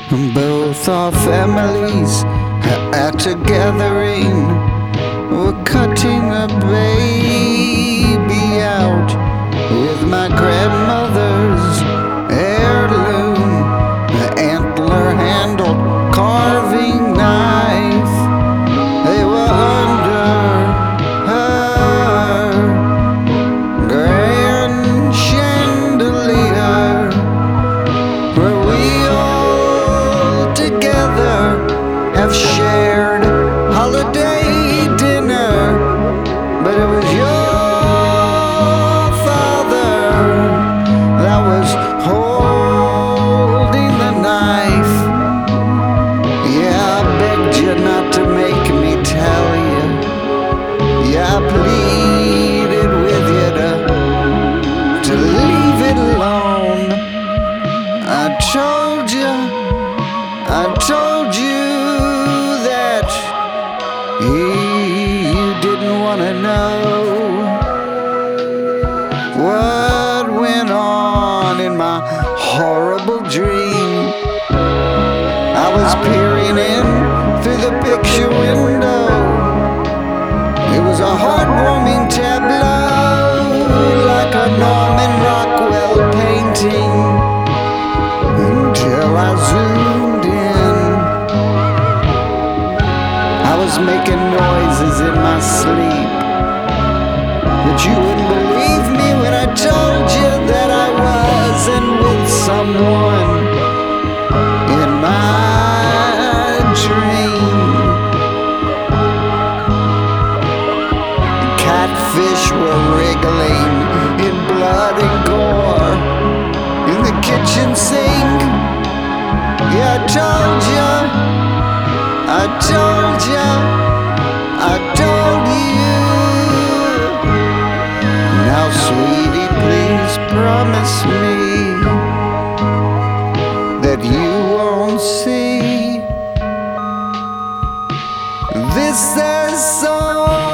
Both our families at a gathering were cutting a baby out with my grandmother's heirloom antler-handled carving knife. They were under her grand chandelier, where we all together have shared holiday dinner. But it was your father that was holding the knife. Yeah, I begged you not to make me tell you. Yeah, I pleaded with you to leave it alone. I told you that you didn't want to know what went on in my horrible dream. I was peering in through the picture window. It was a heartwarming tableau, like a Norman Rockwell painting, until I zoomed in. I was making noises in my sleep, but you wouldn't believe me when I told you that I wasn't with someone in my dream. Catfish were wriggling in blood and gore in the kitchen sink. Yeah, I told you. Now, sweetie, please promise me that you won't see this as so